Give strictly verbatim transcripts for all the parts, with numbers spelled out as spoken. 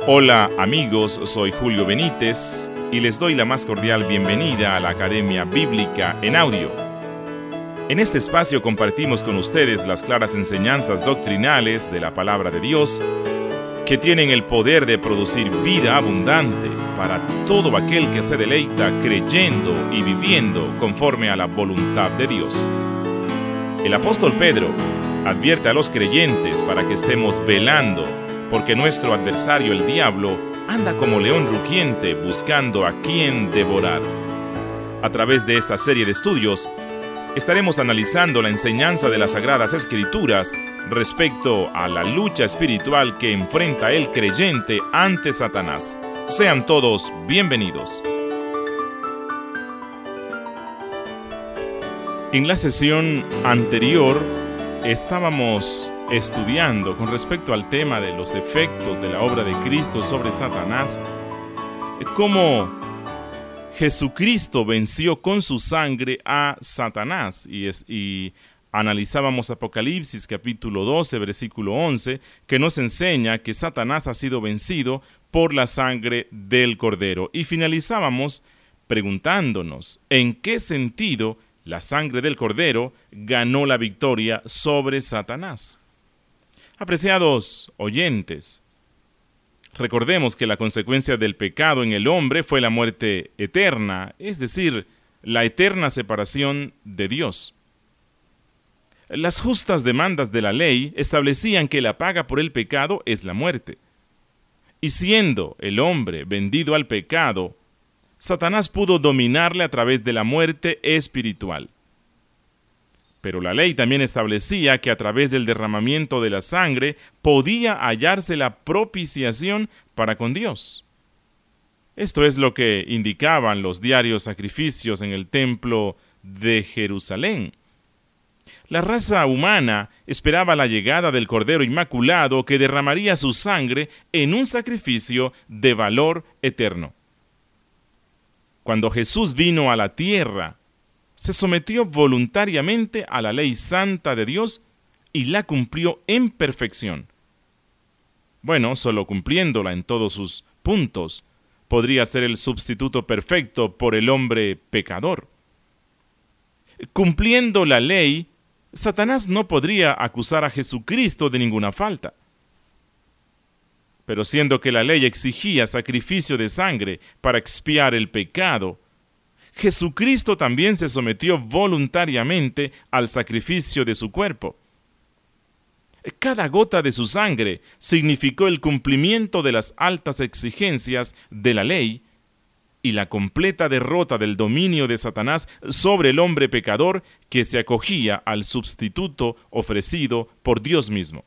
Hola amigos, soy Julio Benítez y les doy la más cordial bienvenida a la Academia Bíblica en Audio. En este espacio compartimos con ustedes las claras enseñanzas doctrinales de la Palabra de Dios que tienen el poder de producir vida abundante para todo aquel que se deleita creyendo y viviendo conforme a la voluntad de Dios. El apóstol Pedro advierte a los creyentes para que estemos velando, porque nuestro adversario el diablo anda como león rugiente buscando a quien devorar. A través de esta serie de estudios, estaremos analizando la enseñanza de las Sagradas Escrituras respecto a la lucha espiritual que enfrenta el creyente ante Satanás. Sean todos bienvenidos. En la sesión anterior estábamos estudiando con respecto al tema de los efectos de la obra de Cristo sobre Satanás, cómo Jesucristo venció con su sangre a Satanás, y, es, y analizábamos Apocalipsis capítulo doce, versículo once, que nos enseña que Satanás ha sido vencido por la sangre del Cordero, y finalizábamos preguntándonos en qué sentido la sangre del Cordero ganó la victoria sobre Satanás. Apreciados oyentes, recordemos que la consecuencia del pecado en el hombre fue la muerte eterna, es decir, la eterna separación de Dios. Las justas demandas de la ley establecían que la paga por el pecado es la muerte. Y siendo el hombre vendido al pecado, Satanás pudo dominarle a través de la muerte espiritual. Pero la ley también establecía que a través del derramamiento de la sangre podía hallarse la propiciación para con Dios. Esto es lo que indicaban los diarios sacrificios en el templo de Jerusalén. La raza humana esperaba la llegada del Cordero Inmaculado que derramaría su sangre en un sacrificio de valor eterno. Cuando Jesús vino a la tierra, se sometió voluntariamente a la ley santa de Dios y la cumplió en perfección. Bueno, solo cumpliéndola en todos sus puntos, podría ser el sustituto perfecto por el hombre pecador. Cumpliendo la ley, Satanás no podría acusar a Jesucristo de ninguna falta. Pero siendo que la ley exigía sacrificio de sangre para expiar el pecado, Jesucristo también se sometió voluntariamente al sacrificio de su cuerpo. Cada gota de su sangre significó el cumplimiento de las altas exigencias de la ley y la completa derrota del dominio de Satanás sobre el hombre pecador que se acogía al sustituto ofrecido por Dios mismo.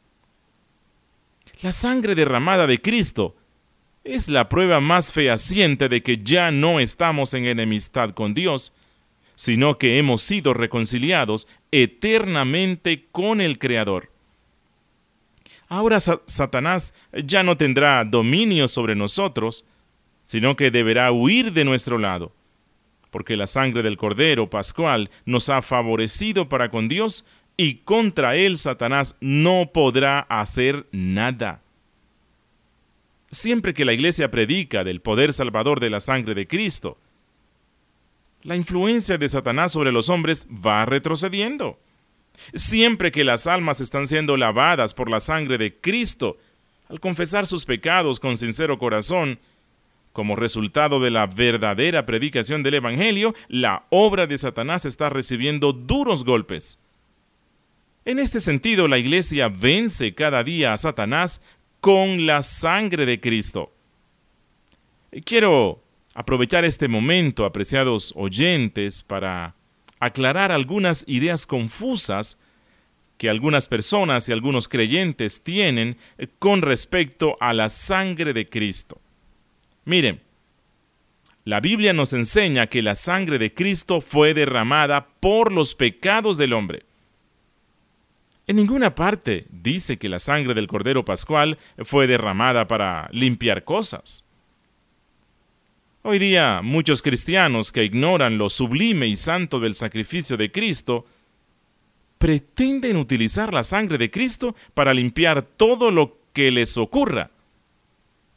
La sangre derramada de Cristo es la prueba más fehaciente de que ya no estamos en enemistad con Dios, sino que hemos sido reconciliados eternamente con el Creador. Ahora sa- Satanás ya no tendrá dominio sobre nosotros, sino que deberá huir de nuestro lado, porque la sangre del Cordero Pascual nos ha favorecido para con Dios, y contra él Satanás no podrá hacer nada. Siempre que la Iglesia predica del poder salvador de la sangre de Cristo, la influencia de Satanás sobre los hombres va retrocediendo. Siempre que las almas están siendo lavadas por la sangre de Cristo, al confesar sus pecados con sincero corazón, como resultado de la verdadera predicación del Evangelio, la obra de Satanás está recibiendo duros golpes. En este sentido, la Iglesia vence cada día a Satanás con la sangre de Cristo. Quiero aprovechar este momento, apreciados oyentes, para aclarar algunas ideas confusas que algunas personas y algunos creyentes tienen con respecto a la sangre de Cristo. Miren, la Biblia nos enseña que la sangre de Cristo fue derramada por los pecados del hombre. En ninguna parte dice que la sangre del Cordero Pascual fue derramada para limpiar cosas. Hoy día, muchos cristianos que ignoran lo sublime y santo del sacrificio de Cristo, pretenden utilizar la sangre de Cristo para limpiar todo lo que les ocurra.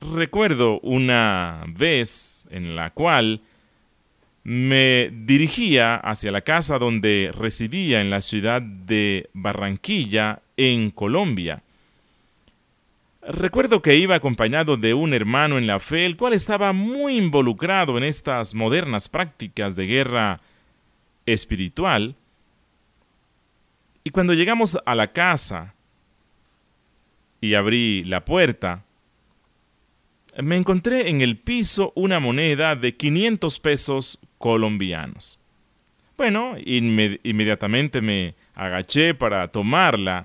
Recuerdo una vez en la cual me dirigía hacia la casa donde residía en la ciudad de Barranquilla, en Colombia. Recuerdo que iba acompañado de un hermano en la fe, el cual estaba muy involucrado en estas modernas prácticas de guerra espiritual. Y cuando llegamos a la casa y abrí la puerta, me encontré en el piso una moneda de quinientos pesos colombianos. Bueno, inmed- inmediatamente me agaché para tomarla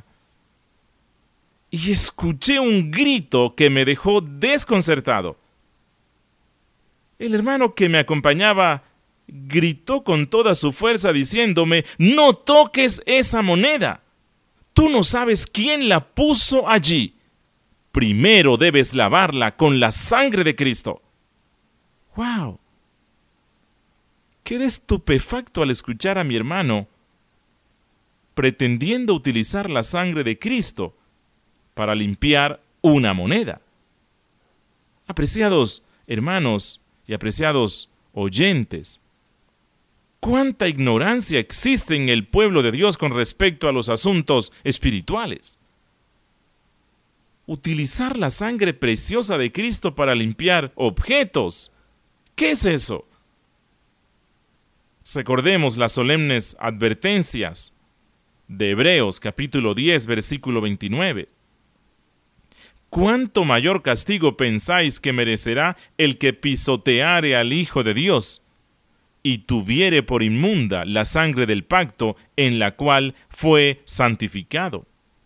y escuché un grito que me dejó desconcertado. El hermano que me acompañaba gritó con toda su fuerza diciéndome: «No toques esa moneda. Tú no sabes quién la puso allí. Primero debes lavarla con la sangre de Cristo». ¡Wow! Quedé estupefacto al escuchar a mi hermano pretendiendo utilizar la sangre de Cristo para limpiar una moneda. Apreciados hermanos y apreciados oyentes, ¿cuánta ignorancia existe en el pueblo de Dios con respecto a los asuntos espirituales? Utilizar la sangre preciosa de Cristo para limpiar objetos. ¿Qué es eso? Recordemos las solemnes advertencias de Hebreos capítulo diez, versículo veintinueve. ¿Cuánto mayor castigo pensáis que merecerá el que pisoteare al Hijo de Dios y tuviere por inmunda la sangre del pacto en la cual fue santificado?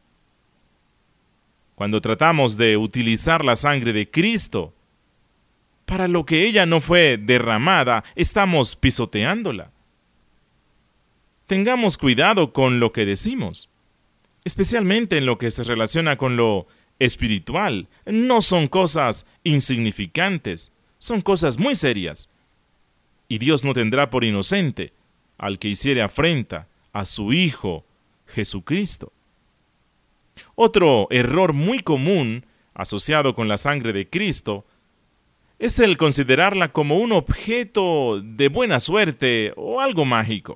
Cuando tratamos de utilizar la sangre de Cristo para lo que ella no fue derramada, estamos pisoteándola. Tengamos cuidado con lo que decimos, especialmente en lo que se relaciona con lo espiritual. No son cosas insignificantes, son cosas muy serias. Y Dios no tendrá por inocente al que hiciere afrenta a su Hijo Jesucristo. Otro error muy común asociado con la sangre de Cristo es el considerarla como un objeto de buena suerte o algo mágico.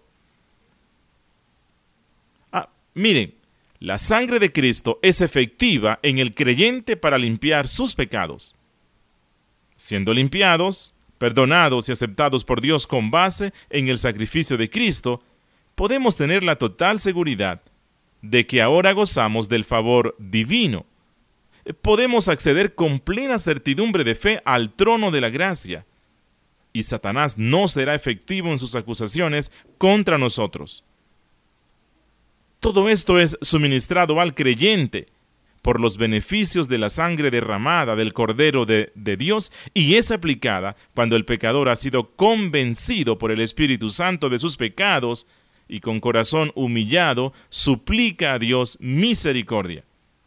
Ah, miren, la sangre de Cristo es efectiva en el creyente para limpiar sus pecados. Siendo limpiados, perdonados y aceptados por Dios con base en el sacrificio de Cristo, podemos tener la total seguridad de que ahora gozamos del favor divino. Podemos acceder con plena certidumbre de fe al trono de la gracia, y Satanás no será efectivo en sus acusaciones contra nosotros. Todo esto es suministrado al creyente por los beneficios de la sangre derramada del Cordero de, de Dios, y es aplicada cuando el pecador ha sido convencido por el Espíritu Santo de sus pecados y con corazón humillado suplica a Dios misericordia.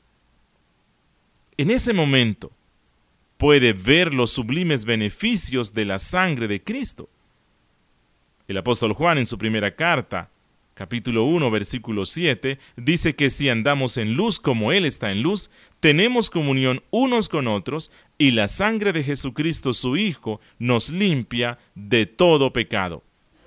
En ese momento puede ver los sublimes beneficios de la sangre de Cristo. El apóstol Juan en su primera carta, capítulo uno, versículo siete, dice que si andamos en luz como Él está en luz, tenemos comunión unos con otros, y la sangre de Jesucristo su Hijo nos limpia de todo pecado.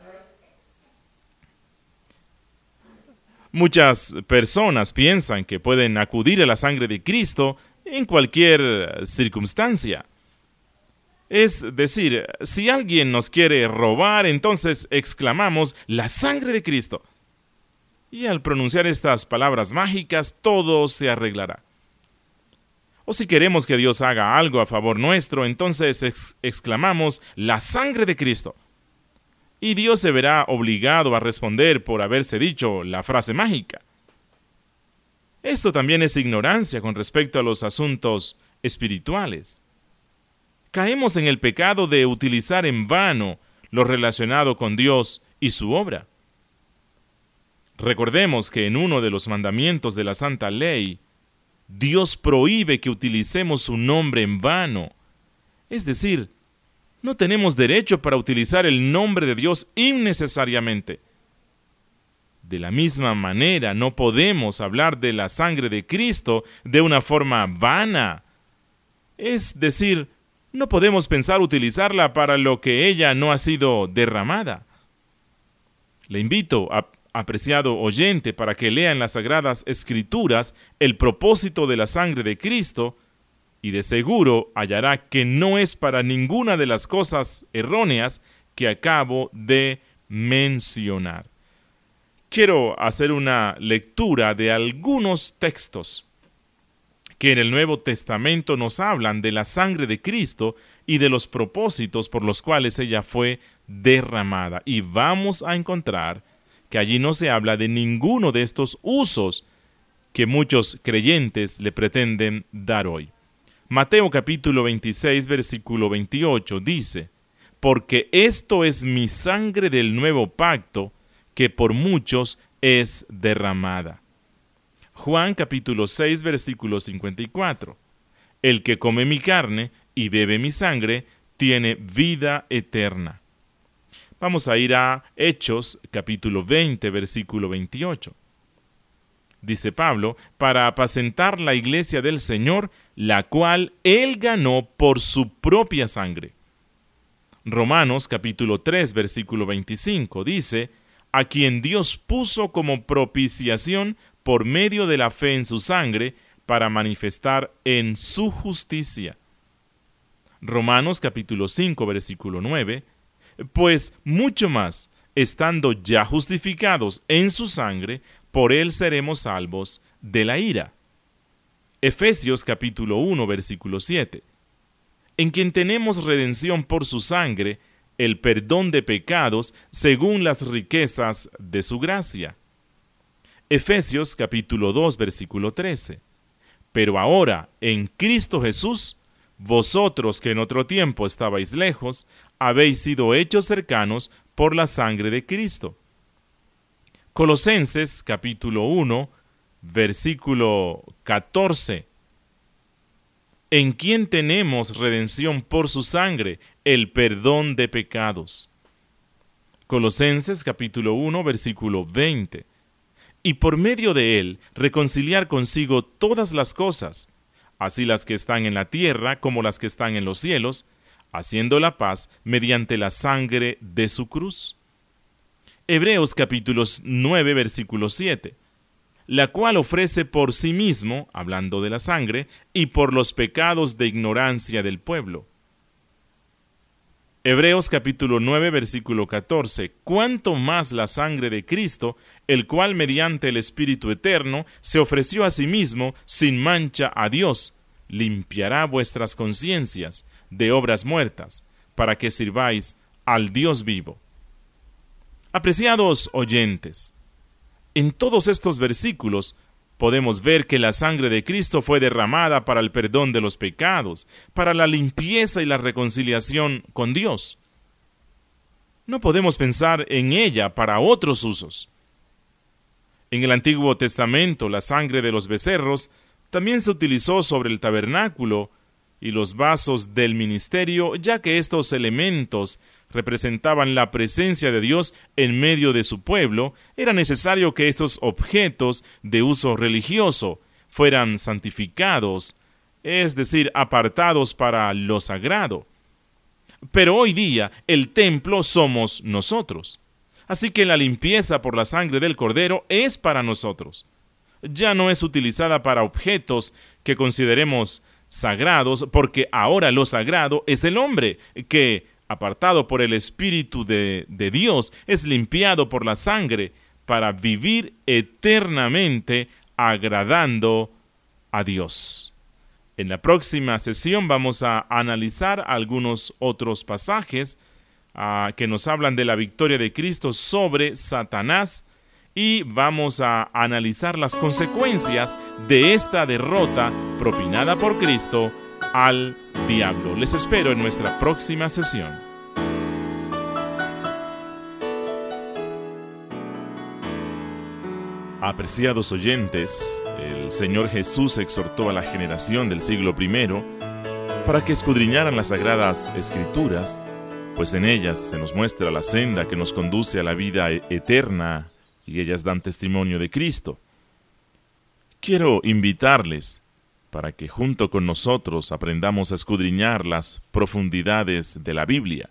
Muchas personas piensan que pueden acudir a la sangre de Cristo en cualquier circunstancia. Es decir, si alguien nos quiere robar, entonces exclamamos: «La sangre de Cristo». Y al pronunciar estas palabras mágicas, todo se arreglará. O si queremos que Dios haga algo a favor nuestro, entonces ex- exclamamos: «La sangre de Cristo». Y Dios se verá obligado a responder por haberse dicho la frase mágica. Esto también es ignorancia con respecto a los asuntos espirituales. Caemos en el pecado de utilizar en vano lo relacionado con Dios y su obra. Recordemos que en uno de los mandamientos de la Santa Ley, Dios prohíbe que utilicemos su nombre en vano. Es decir, no tenemos derecho para utilizar el nombre de Dios innecesariamente. De la misma manera, no podemos hablar de la sangre de Cristo de una forma vana. Es decir, no podemos pensar utilizarla para lo que ella no ha sido derramada. Le invito, a, apreciado oyente, para que lea en las Sagradas Escrituras el propósito de la sangre de Cristo, y de seguro hallará que no es para ninguna de las cosas erróneas que acabo de mencionar. Quiero hacer una lectura de algunos textos que en el Nuevo Testamento nos hablan de la sangre de Cristo y de los propósitos por los cuales ella fue derramada. Y vamos a encontrar que allí no se habla de ninguno de estos usos que muchos creyentes le pretenden dar hoy. Mateo capítulo veintiséis, versículo veintiocho dice: porque esto es mi sangre del nuevo pacto, que por muchos es derramada. Juan capítulo seis, versículo cincuenta y cuatro. El que come mi carne y bebe mi sangre, tiene vida eterna. Vamos a ir a Hechos capítulo veinte, versículo veintiocho. Dice Pablo, para apacentar la iglesia del Señor, la cual él ganó por su propia sangre. Romanos capítulo tres, versículo veinticinco dice: a quien Dios puso como propiciación por medio de la fe en su sangre, para manifestar en su justicia. Romanos capítulo cinco, versículo nueve, pues mucho más, estando ya justificados en su sangre, por él seremos salvos de la ira. Efesios capítulo uno, versículo siete, en quien tenemos redención por su sangre, el perdón de pecados según las riquezas de su gracia. Efesios capítulo dos, versículo trece, pero ahora en Cristo Jesús, vosotros que en otro tiempo estabais lejos, habéis sido hechos cercanos por la sangre de Cristo. Colosenses capítulo uno, versículo catorce, en quien tenemos redención por su sangre, el perdón de pecados. Colosenses capítulo uno, versículo veinte, y por medio de él reconciliar consigo todas las cosas, así las que están en la tierra como las que están en los cielos, haciendo la paz mediante la sangre de su cruz. Hebreos capítulo nueve, versículo siete, la cual ofrece por sí mismo, hablando de la sangre, y por los pecados de ignorancia del pueblo. Hebreos capítulo nueve, versículo catorce, cuánto más la sangre de Cristo, el cual mediante el Espíritu eterno se ofreció a sí mismo sin mancha a Dios, limpiará vuestras conciencias de obras muertas, para que sirváis al Dios vivo. Apreciados oyentes, en todos estos versículos podemos ver que la sangre de Cristo fue derramada para el perdón de los pecados, para la limpieza y la reconciliación con Dios. No podemos pensar en ella para otros usos. En el Antiguo Testamento, la sangre de los becerros también se utilizó sobre el tabernáculo y los vasos del ministerio, ya que estos elementos representaban la presencia de Dios en medio de su pueblo. Era necesario que estos objetos de uso religioso fueran santificados, es decir, apartados para lo sagrado. Pero hoy día el templo somos nosotros. Así que la limpieza por la sangre del Cordero es para nosotros. Ya no es utilizada para objetos que consideremos sagrados, porque ahora lo sagrado es el hombre, que apartado por el Espíritu de, de Dios, es limpiado por la sangre para vivir eternamente agradando a Dios. En la próxima sesión vamos a analizar algunos otros pasajes uh, que nos hablan de la victoria de Cristo sobre Satanás, y vamos a analizar las consecuencias de esta derrota propinada por Cristo al diablo. Les espero en nuestra próxima sesión. Apreciados oyentes, el Señor Jesús exhortó a la generación del siglo primero para que escudriñaran las Sagradas Escrituras, pues en ellas se nos muestra la senda que nos conduce a la vida eterna, y ellas dan testimonio de Cristo. Quiero invitarles para que junto con nosotros aprendamos a escudriñar las profundidades de la Biblia.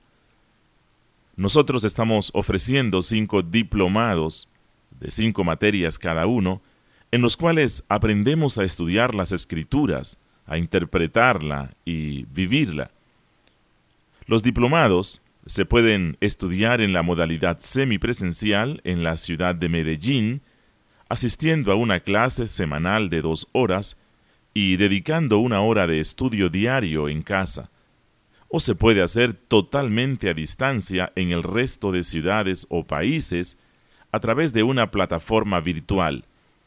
Nosotros estamos ofreciendo cinco diplomados de cinco materias cada uno, en los cuales aprendemos a estudiar las Escrituras, a interpretarla y vivirla. Los diplomados se pueden estudiar en la modalidad semipresencial en la ciudad de Medellín, asistiendo a una clase semanal de dos horas y dedicando una hora de estudio diario en casa. O se puede hacer totalmente a distancia en el resto de ciudades o países a través de una plataforma virtual.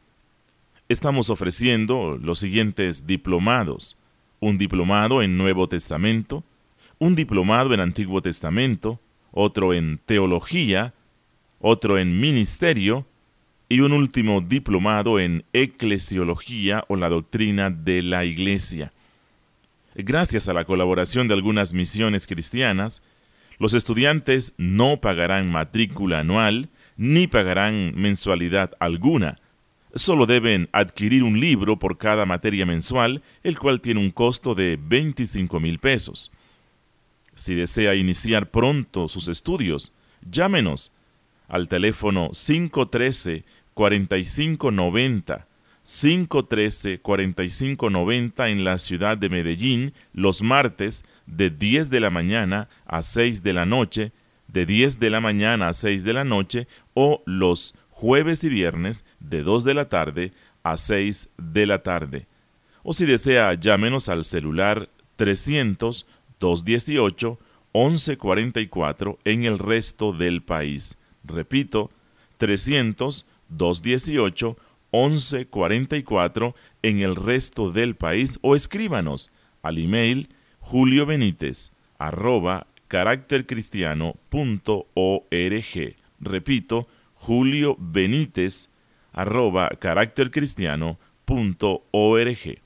Estamos ofreciendo los siguientes diplomados: un diplomado en Nuevo Testamento, un diplomado en Antiguo Testamento, otro en Teología, otro en Ministerio y un último diplomado en Eclesiología o la doctrina de la Iglesia. Gracias a la colaboración de algunas misiones cristianas, los estudiantes no pagarán matrícula anual ni pagarán mensualidad alguna. Solo deben adquirir un libro por cada materia mensual, el cual tiene un costo de veinticinco mil pesos. Si desea iniciar pronto sus estudios, llámenos al teléfono cinco uno tres, cuatro cinco nueve cero, cinco uno tres, cuatro cinco nueve cero en la ciudad de Medellín los martes de diez de la mañana a seis de la noche, de diez de la mañana a seis de la noche, o los jueves y viernes de dos de la tarde a seis de la tarde. O si desea, llámenos al celular trescientos, doscientos dieciocho, once cuarenta y cuatro en el resto del país. Repito, trescientos, doscientos dieciocho, once cuarenta y cuatro en el resto del país, o escríbanos al email juliobenitez arroba caractercristiano punto org. Repito, juliobenitez arroba caractercristiano punto org.